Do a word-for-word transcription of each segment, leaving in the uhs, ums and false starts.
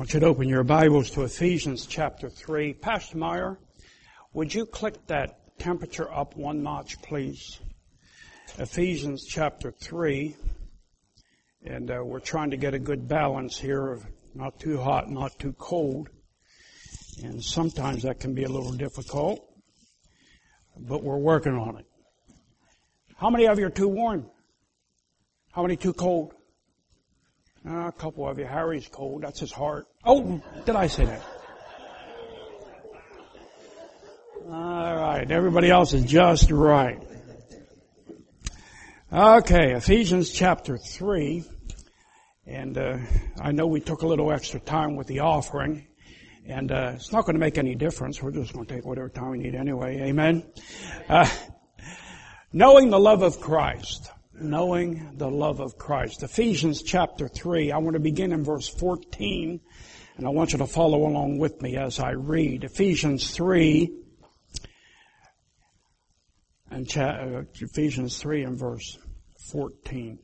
want you to open your Bibles to Ephesians chapter three. Pastor Meyer, would you click that temperature up one notch, please? Ephesians chapter three. And uh, we're trying to get a good balance here of not too hot, not too cold. And sometimes that can be a little difficult. But we're working on it. How many of you are too warm? How many too cold? Uh, a couple of you. Harry's cold. That's his heart. Oh, did I say that? All right. Everybody else is just right. Okay. Ephesians chapter three. And uh, I know we took a little extra time with the offering. And uh, it's not going to make any difference. We're just going to take whatever time we need anyway. Amen. Uh, knowing the love of Christ. Knowing the love of Christ. Ephesians chapter three. I want to begin in verse fourteen. And I want you to follow along with me as I read. Ephesians three. And cha- uh, Ephesians three and verse fourteen.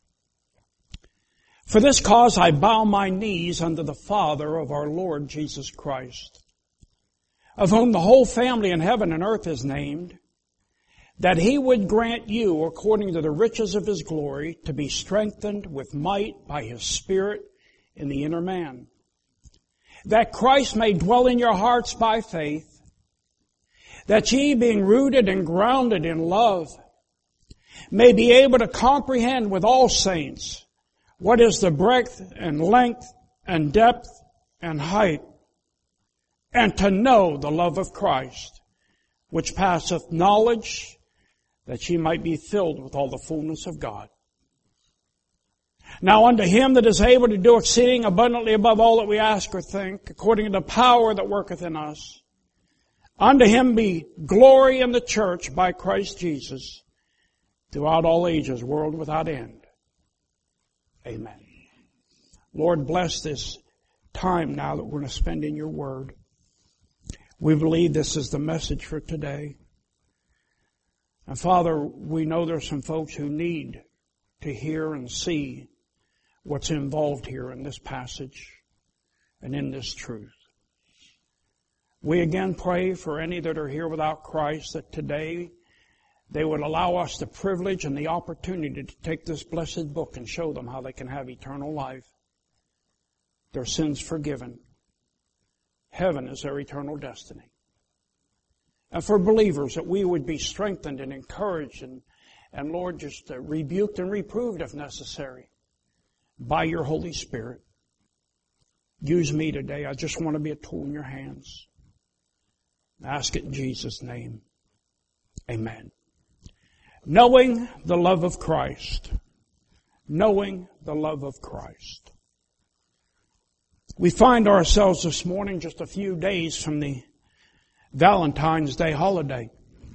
For this cause I bow my knees unto the Father of our Lord Jesus Christ, of whom the whole family in heaven and earth is named, that he would grant you, according to the riches of his glory, to be strengthened with might by his Spirit in the inner man, that Christ may dwell in your hearts by faith, that ye, being rooted and grounded in love, may be able to comprehend with all saints what is the breadth and length and depth and height, and to know the love of Christ, which passeth knowledge, that ye might be filled with all the fullness of God. Now unto him that is able to do exceeding abundantly above all that we ask or think, according to the power that worketh in us, unto him be glory in the church by Christ Jesus, throughout all ages, world without end. Amen. Lord, bless this time now that we're going to spend in your word. We believe this is the message for today. And Father, we know there's some folks who need to hear and see what's involved here in this passage and in this truth. We again pray for any that are here without Christ, that today they would allow us the privilege and the opportunity to take this blessed book and show them how they can have eternal life, their sins forgiven. Heaven is their eternal destiny. And for believers, that we would be strengthened and encouraged and, and Lord, just uh, rebuked and reproved if necessary by your Holy Spirit. Use me today. I just want to be a tool in your hands. Ask it in Jesus' name. Amen. Knowing the love of Christ. Knowing the love of Christ. We find ourselves this morning just a few days from the Valentine's Day holiday.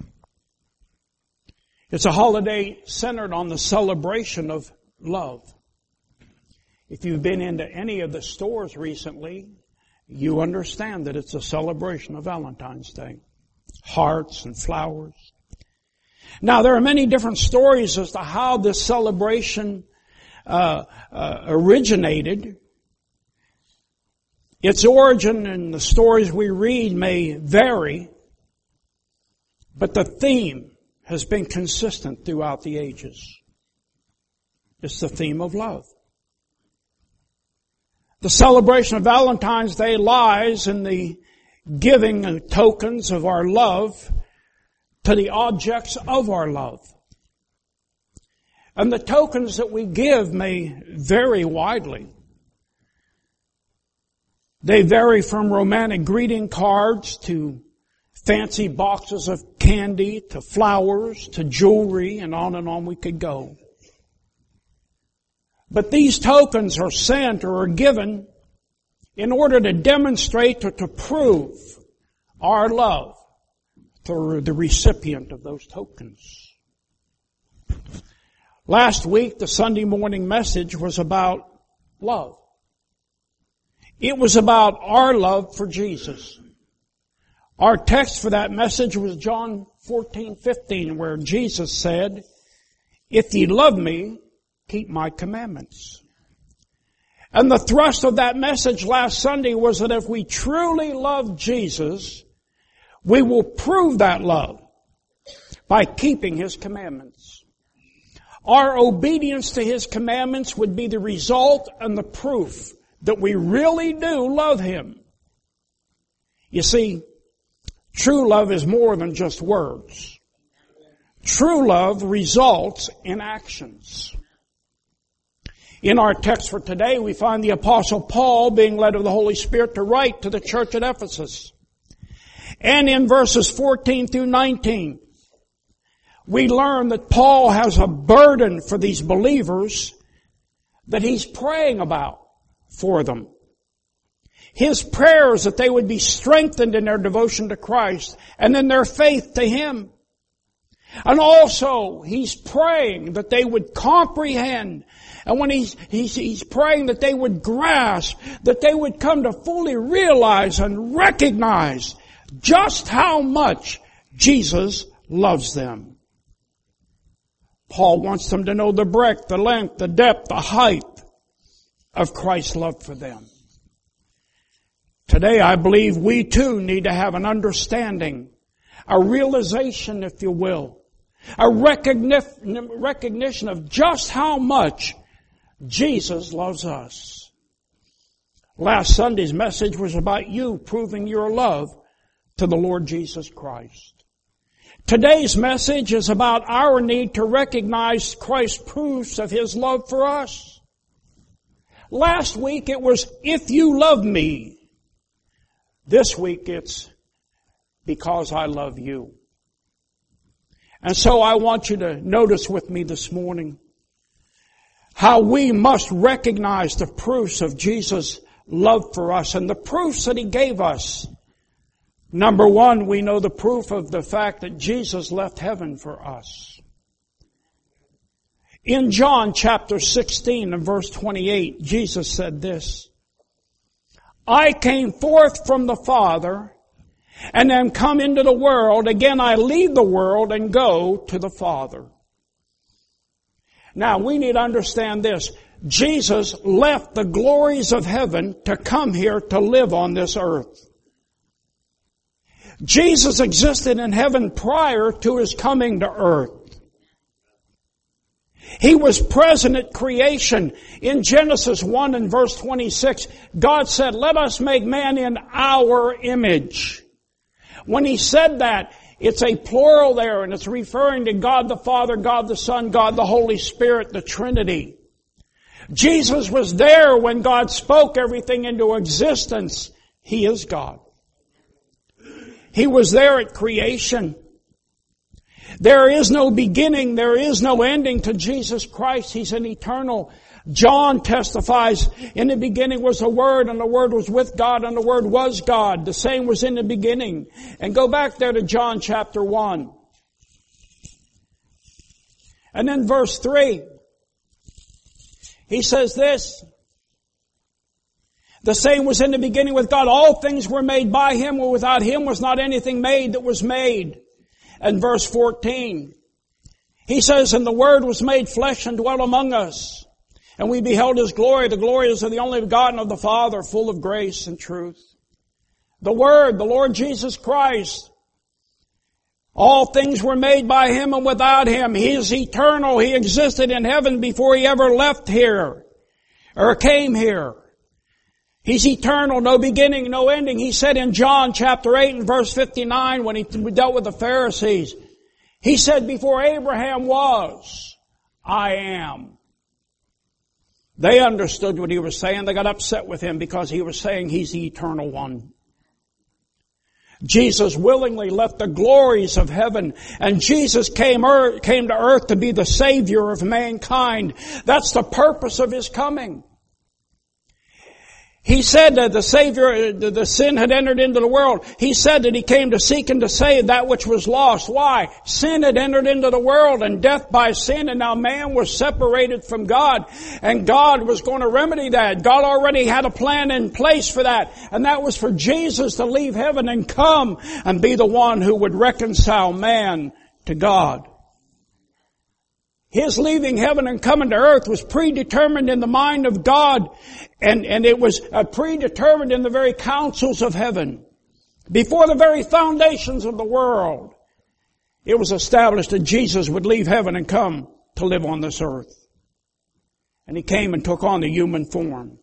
It's a holiday centered on the celebration of love. If you've been into any of the stores recently, you understand that it's a celebration of Valentine's Day. Hearts and flowers. Now, there are many different stories as to how this celebration uh, uh, originated. Its origin and the stories we read may vary, but the theme has been consistent throughout the ages. It's the theme of love. The celebration of Valentine's Day lies in the giving of tokens of our love to the objects of our love. And the tokens that we give may vary widely. They vary from romantic greeting cards to fancy boxes of candy to flowers to jewelry, and on and on we could go. But these tokens are sent or are given in order to demonstrate or to prove our love for the recipient of those tokens. Last week, the Sunday morning message was about love. It was about our love for Jesus. Our text for that message was John fourteen fifteen, where Jesus said, "If ye love me, keep my commandments." And the thrust of that message last Sunday was that if we truly love Jesus, we will prove that love by keeping His commandments. Our obedience to His commandments would be the result and the proof that we really do love Him. You see, true love is more than just words. True love results in actions. In our text for today, we find the Apostle Paul being led of the Holy Spirit to write to the church at Ephesus. And in verses fourteen through nineteen, we learn that Paul has a burden for these believers that he's praying about for them. His prayer is that they would be strengthened in their devotion to Christ and in their faith to Him. And also, he's praying that they would comprehend. And when he's, he's, he's praying that they would grasp, that they would come to fully realize and recognize just how much Jesus loves them. Paul wants them to know the breadth, the length, the depth, the height of Christ's love for them. Today, I believe we too need to have an understanding, a realization, if you will, a recognition, recognition of just how much Jesus loves us. Last Sunday's message was about you proving your love to the Lord Jesus Christ. Today's message is about our need to recognize Christ's proofs of His love for us. Last week it was, if you love me. This week it's, because I love you. And so I want you to notice with me this morning how we must recognize the proofs of Jesus' love for us and the proofs that He gave us. Number one, we know the proof of the fact that Jesus left heaven for us. In John chapter sixteen and verse twenty-eight, Jesus said this, I came forth from the Father and am come into the world. Again, I leave the world and go to the Father. Now, we need to understand this. Jesus left the glories of heaven to come here to live on this earth. Jesus existed in heaven prior to His coming to earth. He was present at creation. In Genesis one and verse twenty-six, God said, let us make man in our image. When He said that, it's a plural there, and it's referring to God the Father, God the Son, God the Holy Spirit, the Trinity. Jesus was there when God spoke everything into existence. He is God. He was there at creation. There is no beginning, there is no ending to Jesus Christ. He's an eternal. John testifies, in the beginning was the Word, and the Word was with God, and the Word was God. The same was in the beginning. And go back there to John chapter one. And then verse three. He says this, the same was in the beginning with God. All things were made by Him, and without Him was not anything made that was made. And verse fourteen, He says, and the Word was made flesh and dwelt among us. And we beheld His glory. The glory is of the only begotten of the Father, full of grace and truth. The Word, the Lord Jesus Christ. All things were made by Him, and without Him, He is eternal. He existed in heaven before He ever left here or came here. He's eternal, no beginning, no ending. He said in John chapter eight and verse fifty-nine when He dealt with the Pharisees, He said, before Abraham was, I am. They understood what He was saying. They got upset with Him because He was saying He's the eternal one. Jesus willingly left the glories of heaven, and Jesus came, earth, came to earth to be the Savior of mankind. That's the purpose of His coming. He said that the Savior, the sin had entered into the world. He said that He came to seek and to save that which was lost. Why? Sin had entered into the world, and death by sin, and now man was separated from God. And God was going to remedy that. God already had a plan in place for that. And that was for Jesus to leave heaven and come and be the one who would reconcile man to God. His leaving heaven and coming to earth was predetermined in the mind of God, and, and it was uh, predetermined in the very councils of heaven. Before the very foundations of the world, it was established that Jesus would leave heaven and come to live on this earth. And He came and took on the human form.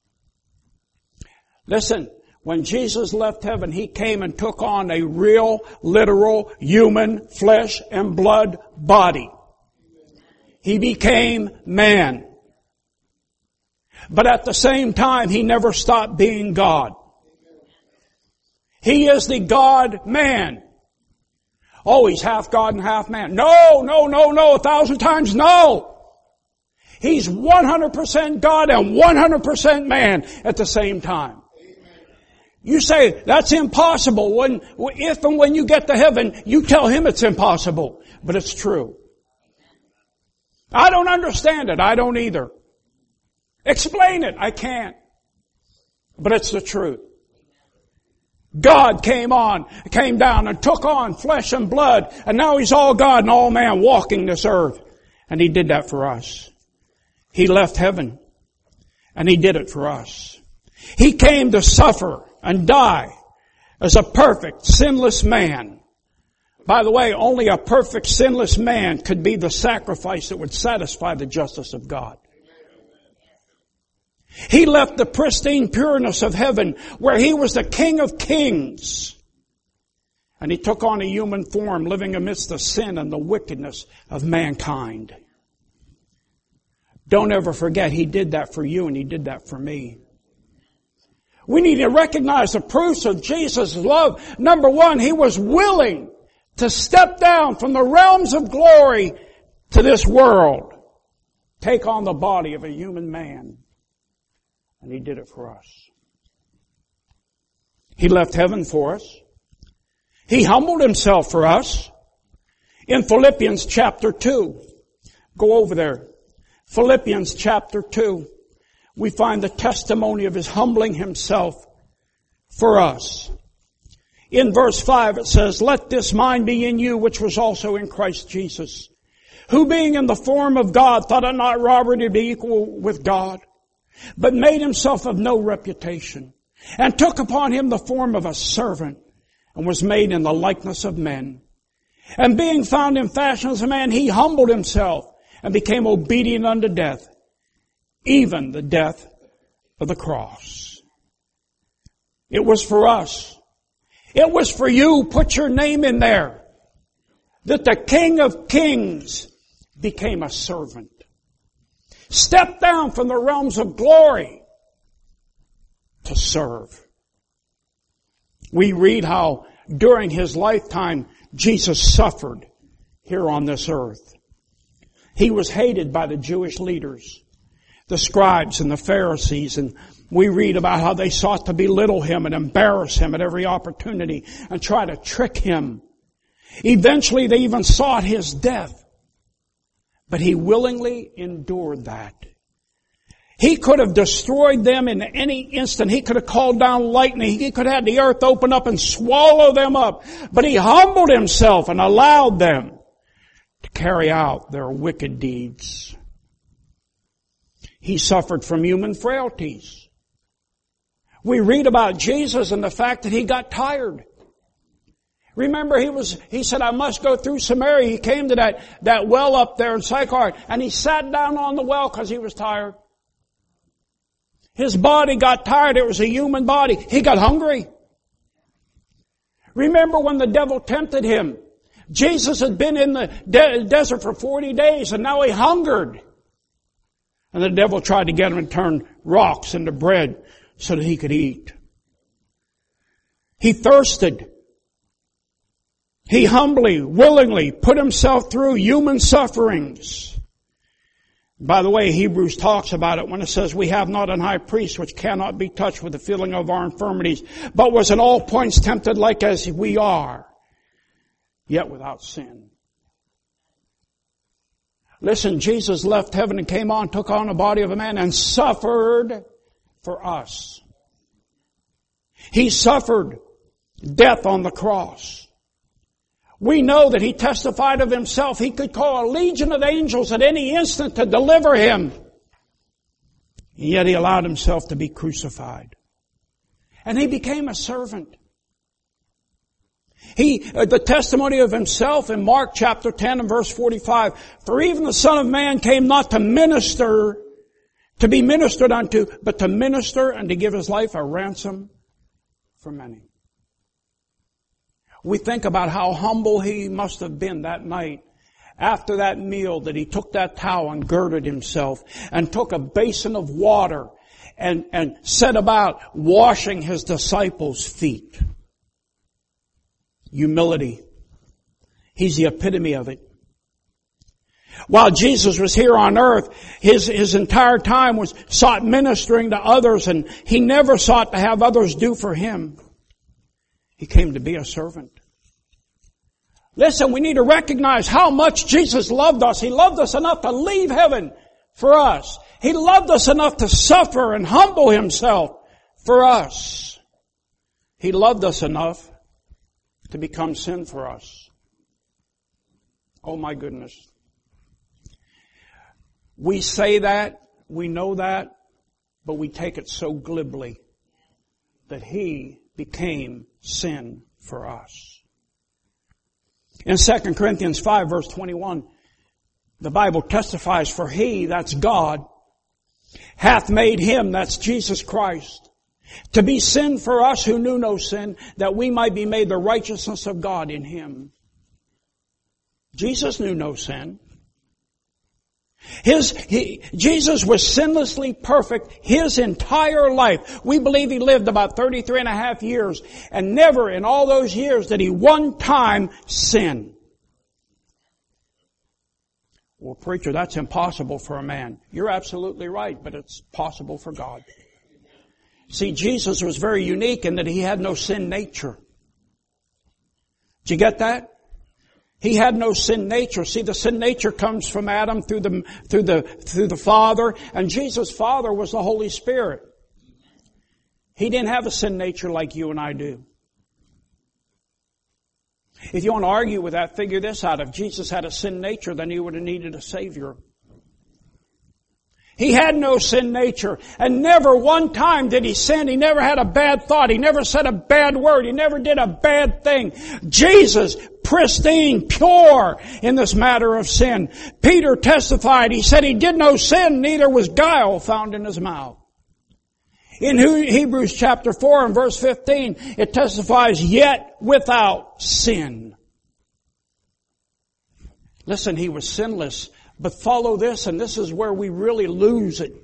Listen, when Jesus left heaven, He came and took on a real, literal, human, flesh and blood body. He became man. But at the same time, He never stopped being God. He is the God-man. Oh, He's half God and half man. No, no, no, no, a thousand times no. He's one hundred percent God and one hundred percent man at the same time. You say, that's impossible. When, if and when you get to heaven, you tell Him it's impossible. But it's true. I don't understand it. I don't either. Explain it. I can't. But it's the truth. God came on, came down and took on flesh and blood, and now He's all God and all man walking this earth. And He did that for us. He left heaven, and He did it for us. He came to suffer and die as a perfect, sinless man. By the way, only a perfect, sinless man could be the sacrifice that would satisfy the justice of God. He left the pristine pureness of heaven where He was the King of Kings. And He took on a human form living amidst the sin and the wickedness of mankind. Don't ever forget He did that for you and He did that for me. We need to recognize the proofs of Jesus' love. Number one, He was willing to step down from the realms of glory to this world. Take on the body of a human man. And He did it for us. He left heaven for us. He humbled Himself for us. In Philippians chapter two. Go over there. Philippians chapter two. We find the testimony of His humbling Himself for us. In verse five it says, "Let this mind be in you which was also in Christ Jesus, who being in the form of God thought it not robbery to be equal with God, but made Himself of no reputation, and took upon Him the form of a servant, and was made in the likeness of men. And being found in fashion as a man, He humbled Himself, and became obedient unto death, even the death of the cross." It was for us. It was for you. Put your name in there. That the King of Kings became a servant. Stepped down from the realms of glory to serve. We read how during His lifetime Jesus suffered here on this earth. He was hated by the Jewish leaders, the scribes and the Pharisees, and we read about how they sought to belittle Him and embarrass Him at every opportunity and try to trick Him. Eventually they even sought His death. But He willingly endured that. He could have destroyed them in any instant. He could have called down lightning. He could have had the earth open up and swallow them up. But He humbled Himself and allowed them to carry out their wicked deeds. He suffered from human frailties. We read about Jesus and the fact that He got tired. Remember, he was, he said, "I must go through Samaria." He came to that, that well up there in Sychar, and He sat down on the well because He was tired. His body got tired. It was a human body. He got hungry. Remember when the devil tempted Him? Jesus had been in the de- desert for forty days, and now He hungered. And the devil tried to get Him to turn rocks into bread so that He could eat. He thirsted. He humbly, willingly put Himself through human sufferings. By the way, Hebrews talks about it when it says, "We have not an high priest which cannot be touched with the feeling of our infirmities, but was in all points tempted like as we are, yet without sin." Listen, Jesus left heaven and came on, took on a body of a man, and suffered for us. He suffered death on the cross. We know that He testified of Himself. He could call a legion of angels at any instant to deliver Him. And yet He allowed Himself to be crucified. And He became a servant. He, uh, the testimony of Himself in Mark chapter ten and verse forty-five, for even the Son of Man came not to minister, to be ministered unto, but to minister and to give His life a ransom for many. We think about how humble He must have been that night after that meal, that He took that towel and girded Himself and took a basin of water and, and set about washing His disciples' feet. Humility. He's the epitome of it. While Jesus was here on earth, his, his entire time was sought ministering to others, and He never sought to have others do for Him. He came to be a servant. Listen, we need to recognize how much Jesus loved us. He loved us enough to leave heaven for us. He loved us enough to suffer and humble Himself for us. He loved us enough to become sin for us. Oh my goodness. We say that, we know that, but we take it so glibly that He became sin for us. In Second Corinthians five verse twenty-one, the Bible testifies, for He, that's God, hath made Him, that's Jesus Christ, to be sin for us who knew no sin, that we might be made the righteousness of God in Him. Jesus knew no sin. His, he, Jesus was sinlessly perfect His entire life. We believe He lived about thirty-three and a half years, and never in all those years did He one time sin. Well, preacher, that's impossible for a man. You're absolutely right, but it's possible for God. See, Jesus was very unique in that He had no sin nature. Did you get that? He had no sin nature. See, the sin nature comes from Adam through the, through the, through the Father, and Jesus' Father was the Holy Spirit. He didn't have a sin nature like you and I do. If you want to argue with that, figure this out. If Jesus had a sin nature, then He would have needed a Savior. He had no sin nature, and never one time did He sin. He never had a bad thought. He never said a bad word. He never did a bad thing. Jesus, pristine, pure in this matter of sin. Peter testified. He said He did no sin, neither was guile found in His mouth. In Hebrews chapter four and verse fifteen, it testifies, yet without sin. Listen, He was sinless. But follow this, and this is where we really lose it.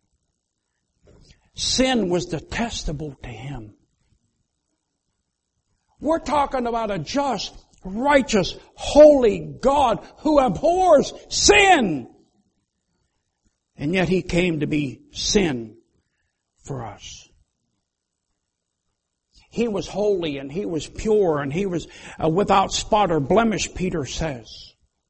Sin was detestable to Him. We're talking about a just, righteous, holy God who abhors sin. And yet He came to be sin for us. He was holy and He was pure and He was uh, without spot or blemish, Peter says.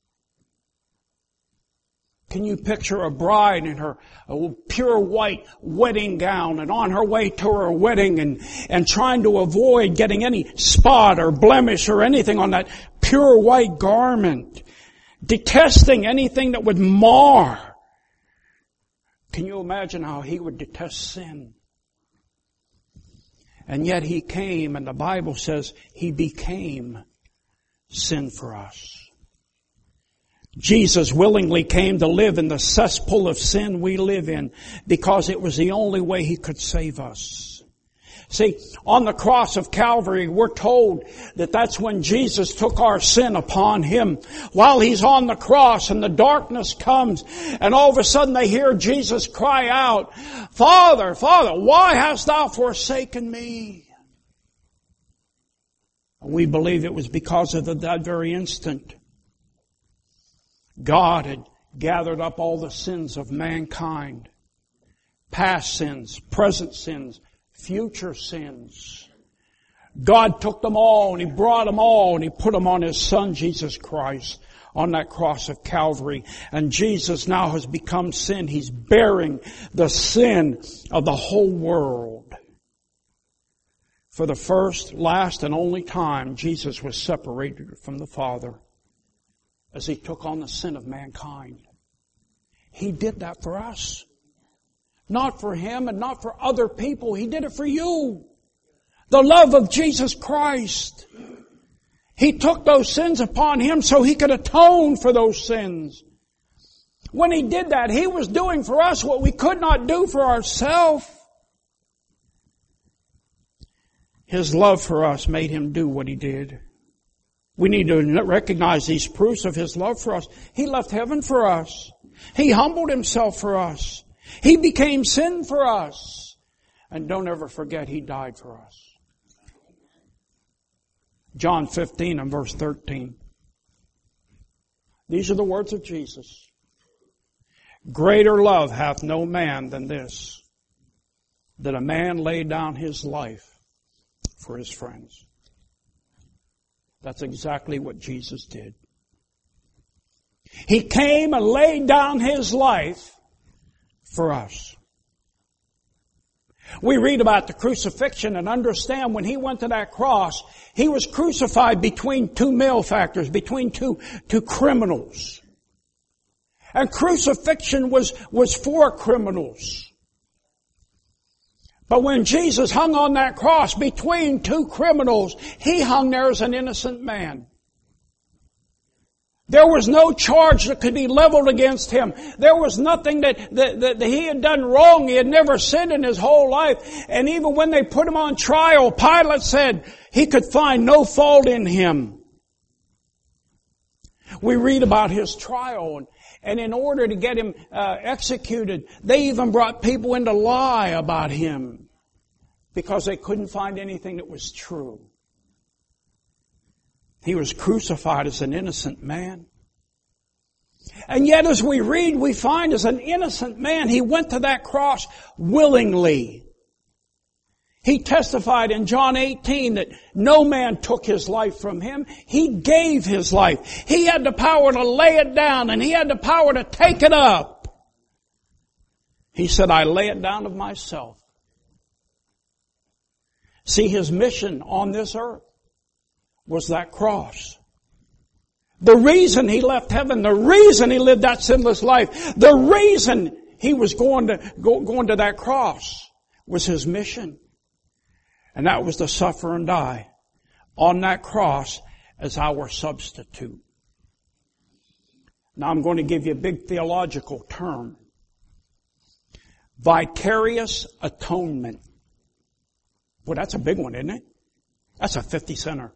Can you picture a bride in her pure white wedding gown and on her way to her wedding and, and trying to avoid getting any spot or blemish or anything on that pure white garment, detesting anything that would mar? Can you imagine how He would detest sin? And yet He came, and the Bible says He became sin for us. Jesus willingly came to live in the cesspool of sin we live in because it was the only way He could save us. See, on the cross of Calvary, we're told that that's when Jesus took our sin upon Him. While He's on the cross and the darkness comes, and all of a sudden they hear Jesus cry out, Father, Father, why hast Thou forsaken me? We believe it was because of the, that very instant God had gathered up all the sins of mankind. Past sins, present sins, future sins. God took them all and He brought them all and He put them on His Son, Jesus Christ, on that cross of Calvary. And Jesus now has become sin. He's bearing the sin of the whole world For the first, last, and only time, Jesus was separated from the Father as He took on the sin of mankind. He did that for us. Not for Him and not for other people. He did it for you. The love of Jesus Christ. He took those sins upon Him so He could atone for those sins. When He did that, He was doing for us what we could not do for ourselves. His love for us made Him do what He did. We need to recognize these proofs of His love for us. He left heaven for us. He humbled Himself for us. He became sin for us. And don't ever forget, He died for us. John fifteen and verse thirteen. These are the words of Jesus. Greater love hath no man than this, that a man lay down his life for his friends. That's exactly what Jesus did. He came and laid down His life for us. We read about the crucifixion and understand when He went to that cross, He was crucified between two malefactors, between two, two criminals. And crucifixion was, was for criminals. But when Jesus hung on that cross between two criminals, He hung there as an innocent man. There was no charge that could be leveled against Him. There was nothing that, that, that He had done wrong. He had never sinned in His whole life. And even when they put Him on trial, Pilate said he could find no fault in Him. We read about His trial, and, and in order to get Him uh, executed, they even brought people in to lie about Him because they couldn't find anything that was true. He was crucified as an innocent man. And yet as we read, we find as an innocent man, He went to that cross willingly. He testified in John eighteen that no man took His life from Him. He gave His life. He had the power to lay it down and He had the power to take it up. He said, I lay it down of myself. See, His mission on this earth was that cross. The reason He left heaven, the reason He lived that sinless life, the reason He was going to, go, going to that cross was His mission. And that was to suffer and die on that cross as our substitute. Now I'm going to give you a big theological term. Vicarious atonement. Well, that's a big one, isn't it? That's a fifty center.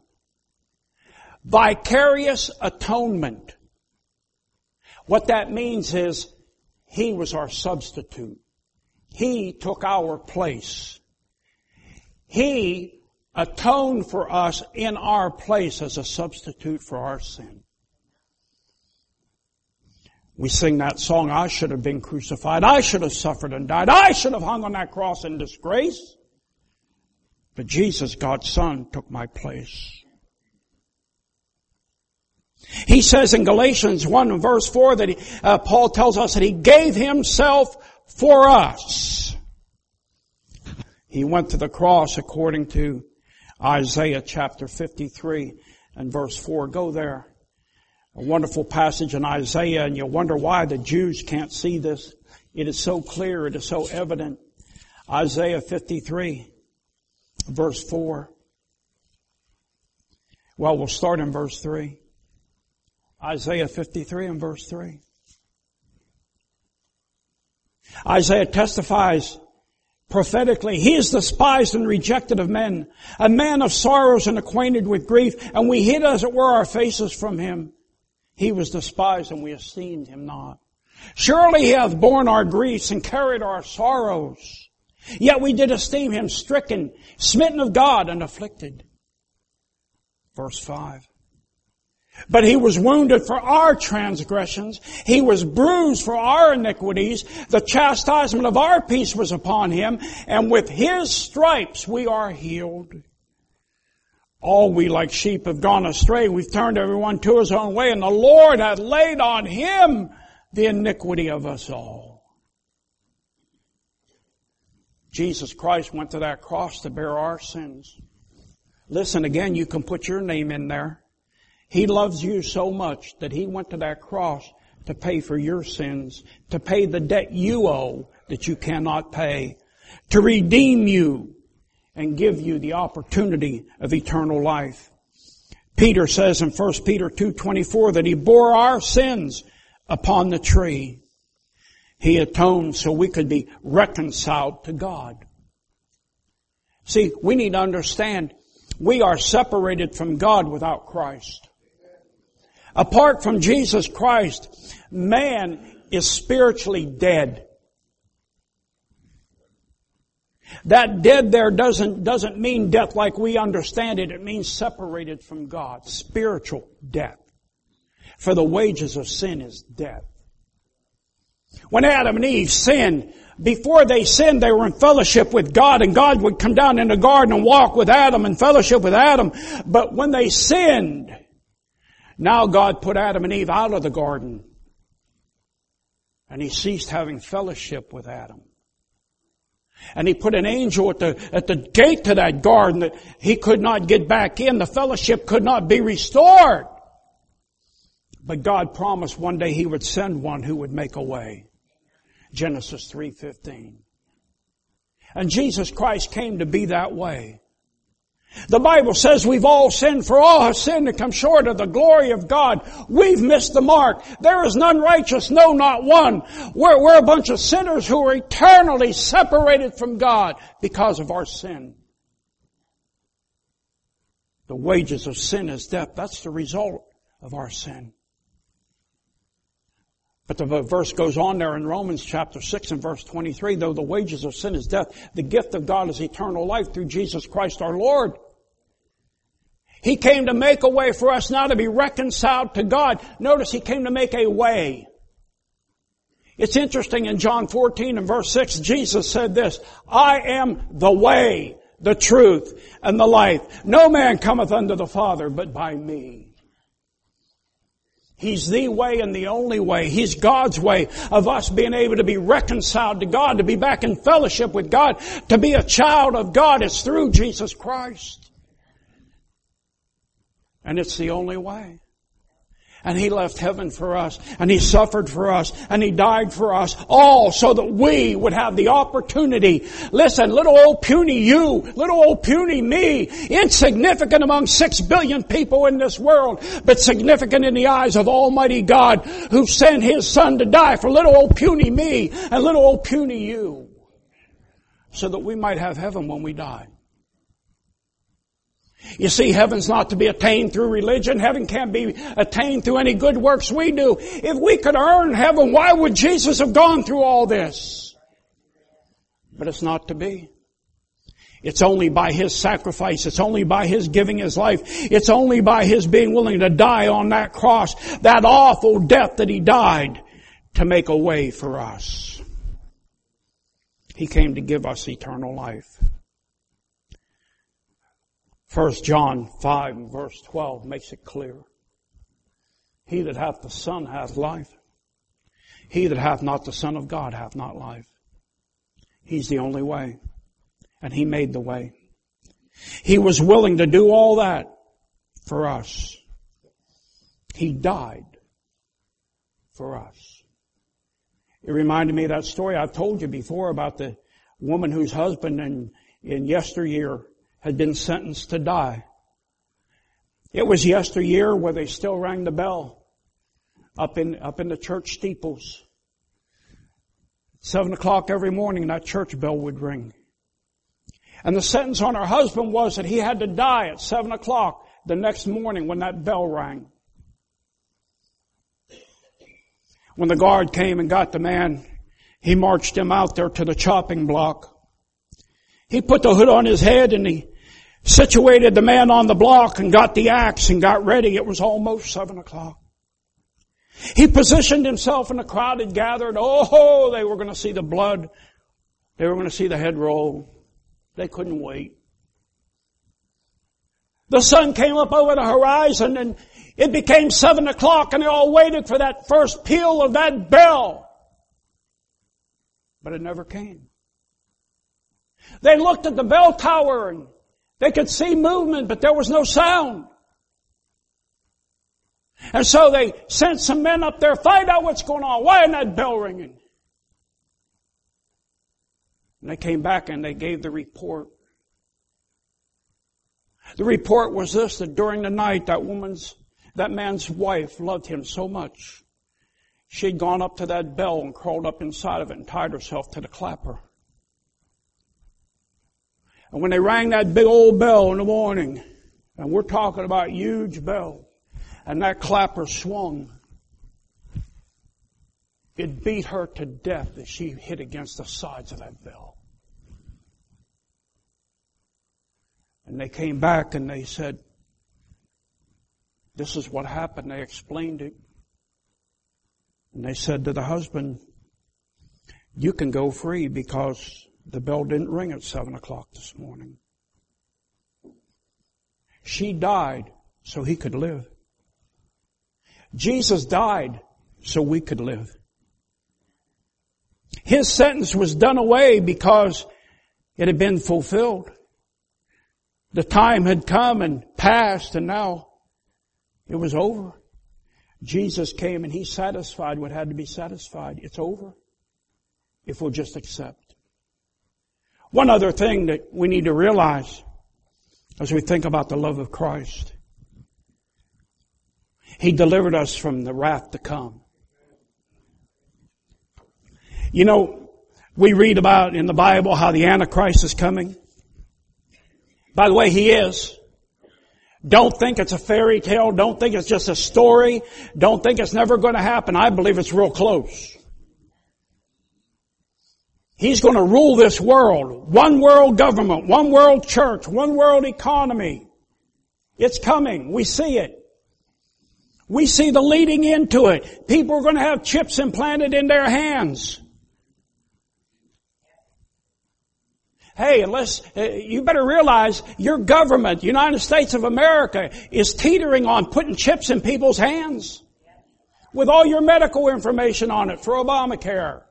Vicarious atonement. What that means is He was our substitute. He took our place. He atoned for us in our place as a substitute for our sin. We sing that song, I should have been crucified. I should have suffered and died. I should have hung on that cross in disgrace. But Jesus, God's Son, took my place. He says in Galatians one and verse four that he, uh, Paul tells us that He gave Himself for us. He went to the cross according to Isaiah chapter fifty-three and verse four. Go there. A wonderful passage in Isaiah, and you'll wonder why the Jews can't see this. It is so clear, it is so evident. Isaiah fifty-three, verse four. Well, we'll start in verse three. Isaiah fifty-three and verse three. Isaiah testifies prophetically, He is despised and rejected of men, a man of sorrows and acquainted with grief, and we hid as it were our faces from Him. He was despised and we esteemed Him not. Surely He hath borne our griefs and carried our sorrows. Yet we did esteem Him stricken, smitten of God, and afflicted. Verse five. But He was wounded for our transgressions. He was bruised for our iniquities. The chastisement of our peace was upon Him. And with His stripes we are healed. All we like sheep have gone astray. We've turned everyone to his own way. And the Lord hath laid on Him the iniquity of us all. Jesus Christ went to that cross to bear our sins. Listen, again, you can put your name in there. He loves you so much that He went to that cross to pay for your sins, to pay the debt you owe that you cannot pay, to redeem you and give you the opportunity of eternal life. Peter says in First Peter two twenty-four that He bore our sins upon the tree. He atoned so we could be reconciled to God. See, we need to understand we are separated from God without Christ. Apart from Jesus Christ, man is spiritually dead. That dead there doesn't, doesn't mean death like we understand it. It means separated from God. Spiritual death. For the wages of sin is death. When Adam and Eve sinned, before they sinned, they were in fellowship with God, and God would come down in the garden and walk with Adam and fellowship with Adam. But when they sinned, now God put Adam and Eve out of the garden, and He ceased having fellowship with Adam. And He put an angel at the, at the gate to that garden that he could not get back in. The fellowship could not be restored. But God promised one day He would send one who would make a way. Genesis three fifteen. And Jesus Christ came to be that way. The Bible says we've all sinned, for all have sinned and come short of the glory of God. We've missed the mark. There is none righteous, no, not one. We're, we're a bunch of sinners who are eternally separated from God because of our sin. The wages of sin is death. That's the result of our sin. But the verse goes on there in Romans chapter six and verse twenty-three, though the wages of sin is death, the gift of God is eternal life through Jesus Christ our Lord. He came to make a way for us now to be reconciled to God. Notice He came to make a way. It's interesting in John fourteen and verse six, Jesus said this, I am the way, the truth, and the life. No man cometh unto the Father but by me. He's the way and the only way. He's God's way of us being able to be reconciled to God, to be back in fellowship with God, to be a child of God. It's through Jesus Christ. And it's the only way. And He left heaven for us, and He suffered for us, and He died for us, all so that we would have the opportunity. Listen, little old puny you, little old puny me, insignificant among six billion people in this world, but significant in the eyes of Almighty God, who sent His Son to die for little old puny me and little old puny you, so that we might have heaven when we die. You see, heaven's not to be attained through religion. Heaven can't be attained through any good works we do. If we could earn heaven, why would Jesus have gone through all this? But it's not to be. It's only by His sacrifice. It's only by His giving His life. It's only by His being willing to die on that cross, that awful death that He died, to make a way for us. He came to give us eternal life. First John five and verse twelve makes it clear. He that hath the Son hath life. He that hath not the Son of God hath not life. He's the only way. And He made the way. He was willing to do all that for us. He died for us. It reminded me of that story I've told you before about the woman whose husband in, in yesteryear had been sentenced to die. It was yesteryear where they still rang the bell up in, up in the church steeples. Seven o'clock every morning that church bell would ring. And the sentence on her husband was that he had to die at seven o'clock the next morning when that bell rang. When the guard came and got the man, he marched him out there to the chopping block. He put the hood on his head and he situated the man on the block and got the axe and got ready. It was almost seven o'clock. He positioned himself and the crowd had gathered. Oh, they were going to see the blood. They were going to see the head roll. They couldn't wait. The sun came up over the horizon and it became seven o'clock and they all waited for that first peal of that bell. But it never came. They looked at the bell tower and They could see movement, but there was no sound. And so they sent some men up there, find out what's going on. Why isn't that bell ringing? And they came back and they gave the report. The report was this, that during the night that woman's, that man's wife loved him so much. She'd gone up to that bell and crawled up inside of it and tied herself to the clapper. And when they rang that big old bell in the morning, and we're talking about a huge bell, and that clapper swung, it beat her to death as she hit against the sides of that bell. And they came back and they said, this is what happened. They explained it. And they said to the husband, you can go free because the bell didn't ring at seven o'clock this morning. She died so he could live. Jesus died so we could live. His sentence was done away because it had been fulfilled. The time had come and passed, and now it was over. Jesus came and He satisfied what had to be satisfied. It's over if we'll just accept. One other thing that we need to realize as we think about the love of Christ. He delivered us from the wrath to come. You know, we read about in the Bible how the Antichrist is coming. By the way, he is. Don't think it's a fairy tale. Don't think it's just a story. Don't think it's never going to happen. I believe it's real close. He's going to rule this world. One world government, one world church, one world economy. It's coming. We see it. We see the leading into it. People are going to have chips implanted in their hands. Hey, unless, uh, you better realize your government, the United States of America, is teetering on putting chips in people's hands. With all your medical information on it for Obamacare.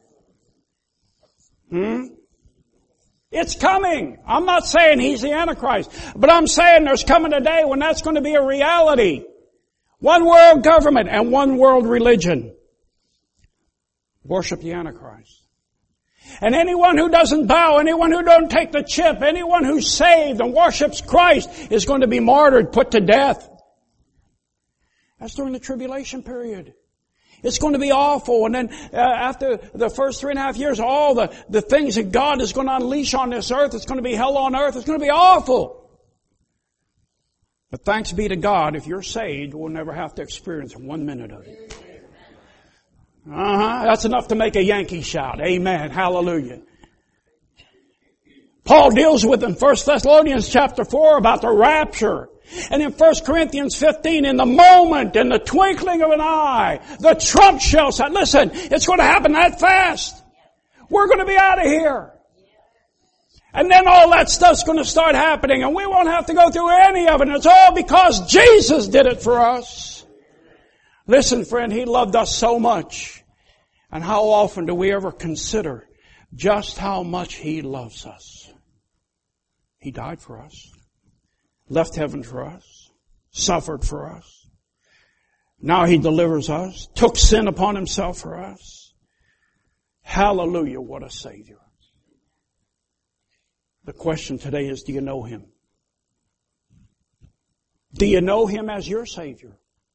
Hmm? It's coming. I'm not saying he's the Antichrist, but I'm saying there's coming a day when that's going to be a reality. One world government and one world religion. Worship the Antichrist. And anyone who doesn't bow, anyone who don't take the chip, anyone who's saved and worships Christ is going to be martyred, put to death. That's during the tribulation period. It's going to be awful. And then uh, after the first three and a half years, all the, the things that God is going to unleash on this earth, it's going to be hell on earth. It's going to be awful. But thanks be to God, if you're saved, we'll never have to experience one minute of it. Uh-huh. That's enough to make a Yankee shout. Amen. Hallelujah. Paul deals with in First Thessalonians chapter four about the rapture. And in First Corinthians fifteen, in the moment, in the twinkling of an eye, the trump shall sound. Listen, it's going to happen that fast. We're going to be out of here. And then all that stuff's going to start happening, and we won't have to go through any of it. And it's all because Jesus did it for us. Listen, friend, He loved us so much. And how often do we ever consider just how much He loves us? He died for us. Left heaven for us. Suffered for us. Now He delivers us. Took sin upon Himself for us. Hallelujah, what a Savior. The question today is, do you know Him? Do you know Him as your Savior?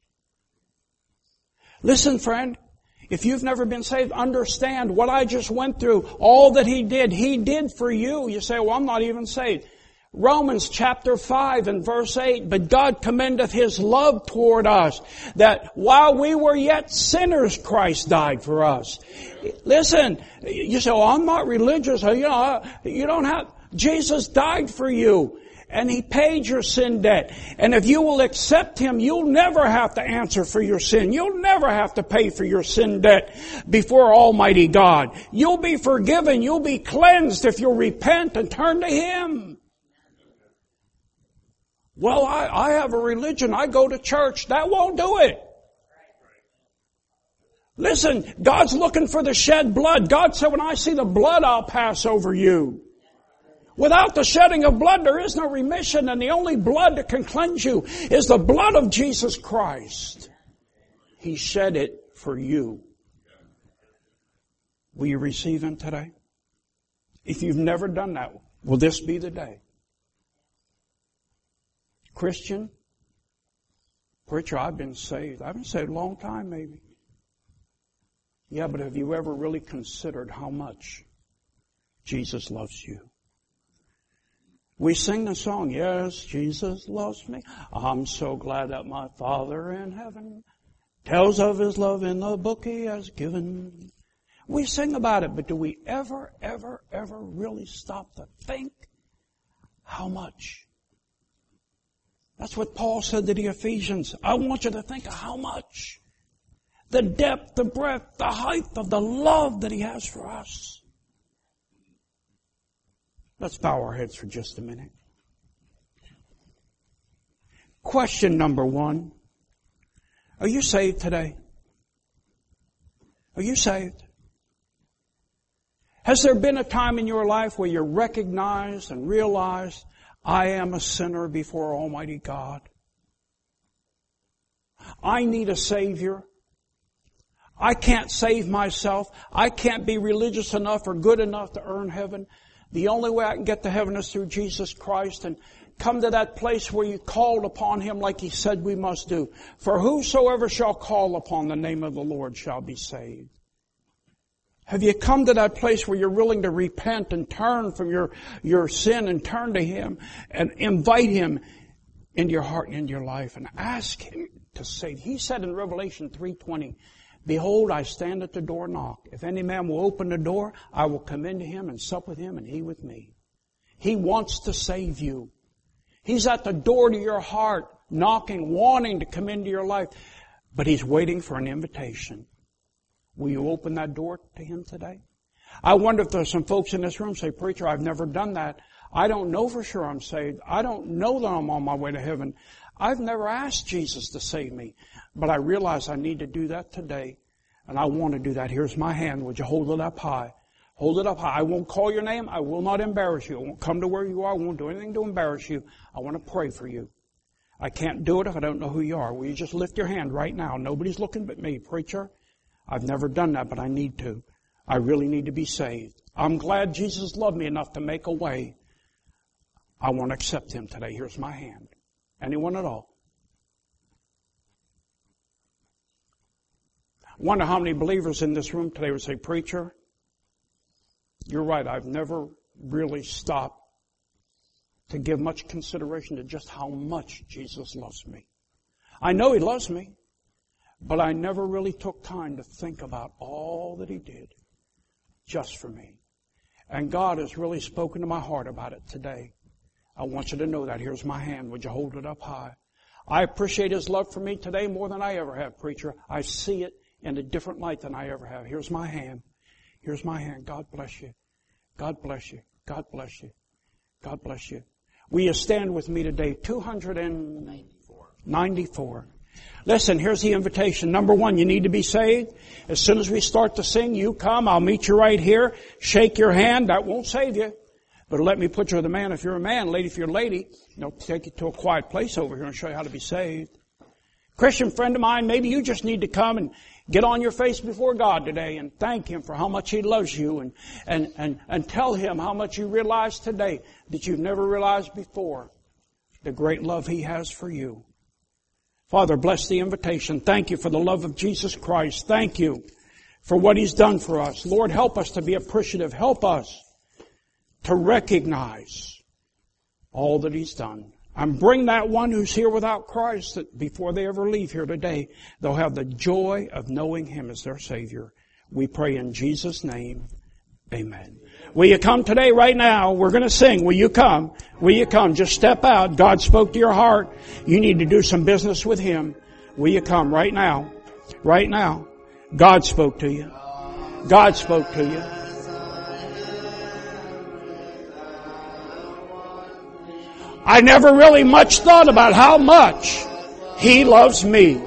Listen, friend, if you've never been saved, understand what I just went through, all that He did, He did for you. You say, well, I'm not even saved. Romans chapter five and verse eight, but God commendeth His love toward us, that while we were yet sinners, Christ died for us. Listen, you say, well, I'm not religious. You know, you don't have, Jesus died for you. And He paid your sin debt. And if you will accept Him, you'll never have to answer for your sin. You'll never have to pay for your sin debt before Almighty God. You'll be forgiven. You'll be cleansed if you'll repent and turn to Him. Well, I, I have a religion. I go to church. That won't do it. Listen, God's looking for the shed blood. God said, when I see the blood, I'll pass over you. Without the shedding of blood, there is no remission, and the only blood that can cleanse you is the blood of Jesus Christ. He shed it for you. Will you receive Him today? If you've never done that, will this be the day? Christian, preacher, I've been saved. I've been saved a long time, maybe. Yeah, but have you ever really considered how much Jesus loves you? We sing the song, yes, Jesus loves me. I'm so glad that my Father in heaven tells of His love in the book He has given. We sing about it, but do we ever, ever, ever really stop to think how much? That's what Paul said to the Ephesians. I want you to think of how much. The depth, the breadth, the height of the love that He has for us. Let's bow our heads for just a minute. Question number one. Are you saved today? Are you saved? Has there been a time in your life where you recognized and realized, I am a sinner before Almighty God? I need a Savior. I can't save myself. I can't be religious enough or good enough to earn heaven. The only way I can get to heaven is through Jesus Christ, and come to that place where you called upon Him like He said we must do. For whosoever shall call upon the name of the Lord shall be saved. Have you come to that place where you're willing to repent and turn from your, your sin and turn to Him and invite Him into your heart and into your life and ask Him to save? He said in Revelation three twenty, behold, I stand at the door and knock. If any man will open the door, I will come into him and sup with him and he with me. He wants to save you. He's at the door to your heart, knocking, wanting to come into your life. But He's waiting for an invitation. Will you open that door to Him today? I wonder if there's some folks in this room say, preacher, I've never done that. I don't know for sure I'm saved. I don't know that I'm on my way to heaven. I've never asked Jesus to save me. But I realize I need to do that today. And I want to do that. Here's my hand. Would you hold it up high? Hold it up high. I won't call your name. I will not embarrass you. I won't come to where you are. I won't do anything to embarrass you. I want to pray for you. I can't do it if I don't know who you are. Will you just lift your hand right now? Nobody's looking but me, preacher. I've never done that, but I need to. I really need to be saved. I'm glad Jesus loved me enough to make a way. I want to accept Him today. Here's my hand. Anyone at all? I wonder how many believers in this room today would say, preacher, you're right. I've never really stopped to give much consideration to just how much Jesus loves me. I know He loves me, but I never really took time to think about all that He did just for me. And God has really spoken to my heart about it today. I want you to know that. Here's my hand. Would you hold it up high? I appreciate His love for me today more than I ever have, preacher. I see it in a different light than I ever have. Here's my hand. Here's my hand. God bless you. God bless you. God bless you. God bless you. Will you stand with me today? two hundred ninety-four. Listen, here's the invitation. Number one, you need to be saved. As soon as we start to sing, you come. I'll meet you right here. Shake your hand. That won't save you. But let me put you with a man if you're a man, lady if you're a lady. You know, take you to a quiet place over here and show you how to be saved. Christian friend of mine, maybe you just need to come and get on your face before God today and thank Him for how much He loves you and, and, and, and tell Him how much you realize today that you've never realized before, the great love He has for you. Father, bless the invitation. Thank You for the love of Jesus Christ. Thank You for what He's done for us. Lord, help us to be appreciative. Help us to recognize all that He's done. And bring that one who's here without Christ, that before they ever leave here today, they'll have the joy of knowing Him as their Savior. We pray in Jesus' name. Amen. Will you come today, right now? We're going to sing. Will you come? Will you come? Just step out. God spoke to your heart. You need to do some business with Him. Will you come right now? Right now. God spoke to you. God spoke to you. I never really much thought about how much He loves me.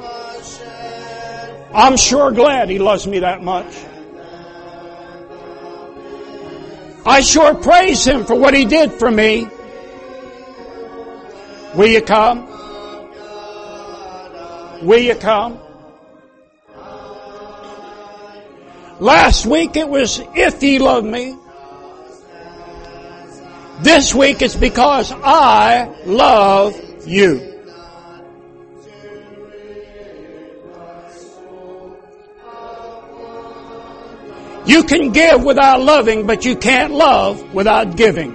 I'm sure glad He loves me that much. I sure praise Him for what He did for me. Will you come? Will you come? Last week it was, if ye love me. This week it's because I love you. You can give without loving, but you can't love without giving.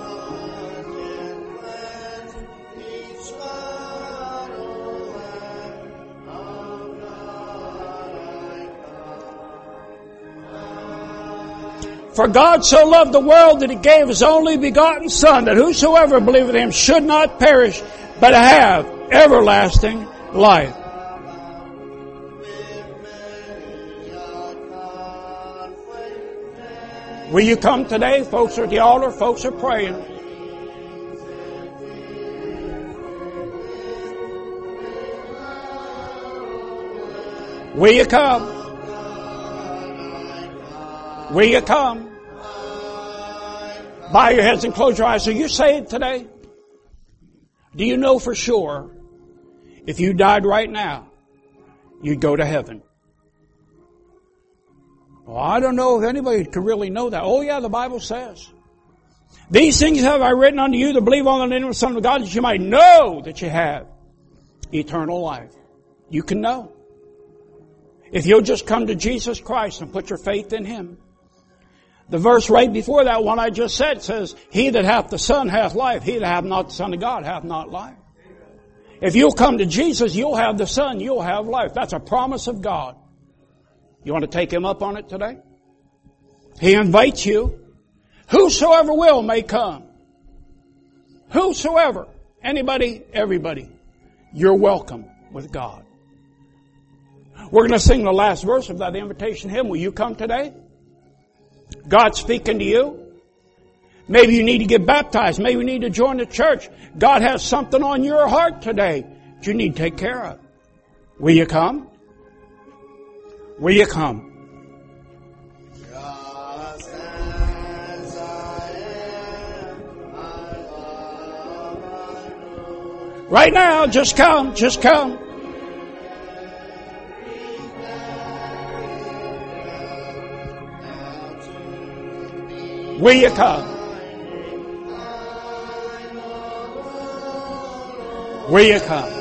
For God so loved the world that He gave His only begotten Son, that whosoever believeth in Him should not perish, but have everlasting life. Will you come today? Folks are at the altar. Folks are praying. Will you come? Will you come? Bow your heads and close your eyes. Are you saved today? Do you know for sure if you died right now, you'd go to heaven? Well, I don't know if anybody could really know that. Oh yeah, the Bible says. These things have I written unto you that believe on the name of the Son of God, that you might know that you have eternal life. You can know. If you'll just come to Jesus Christ and put your faith in Him. The verse right before that one I just said says, He that hath the Son hath life. He that hath not the Son of God hath not life. If you'll come to Jesus, you'll have the Son, you'll have life. That's a promise of God. You want to take Him up on it today? He invites you. Whosoever will may come. Whosoever. Anybody, everybody. You're welcome with God. We're going to sing the last verse of that invitation hymn. Will you come today? God's speaking to you. Maybe you need to get baptized. Maybe you need to join the church. God has something on your heart today that you need to take care of. Will you come? Will you come? Right now, just come, just come. Will you come? Will you come?